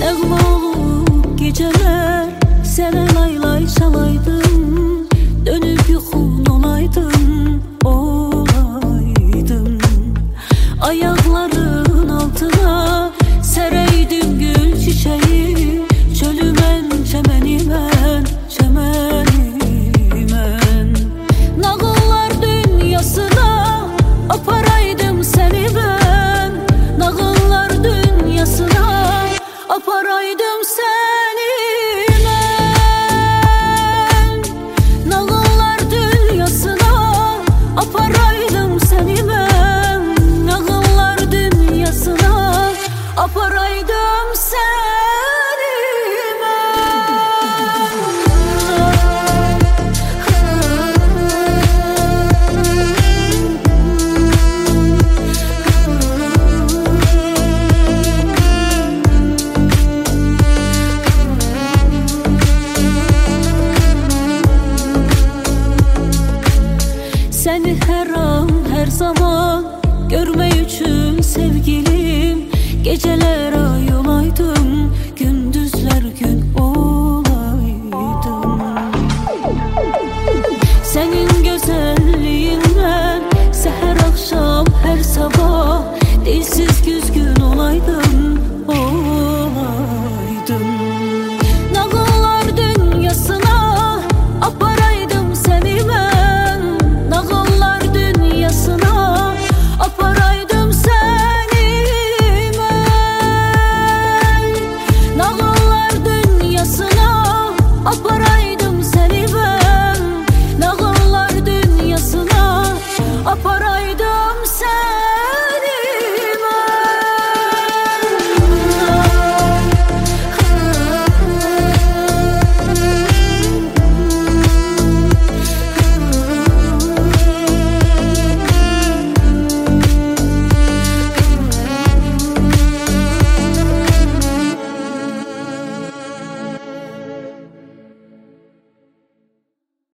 Nəğmə olub gecələr sənə laylay çalaydım, dönüb yuxun olaydım, olaydım. Ayaqların altına sərəydim gül çiçəyi, çölümən, çəmənimən, çəmənimən. Nağıllar dünyasına aparaydım səni mən, nağıllar dünyasına aparaydım səni mən, nağıllar dünyasına aparaydım səni mən, nağıllar dünyasına aparaydım səni Səni hər an, hər zaman görmək üçün sevgilim, gecələr ay olaydım, gündüzlər gün olaydım. Sənin gözəlliyindən səhər axşam hər sabah dilsiz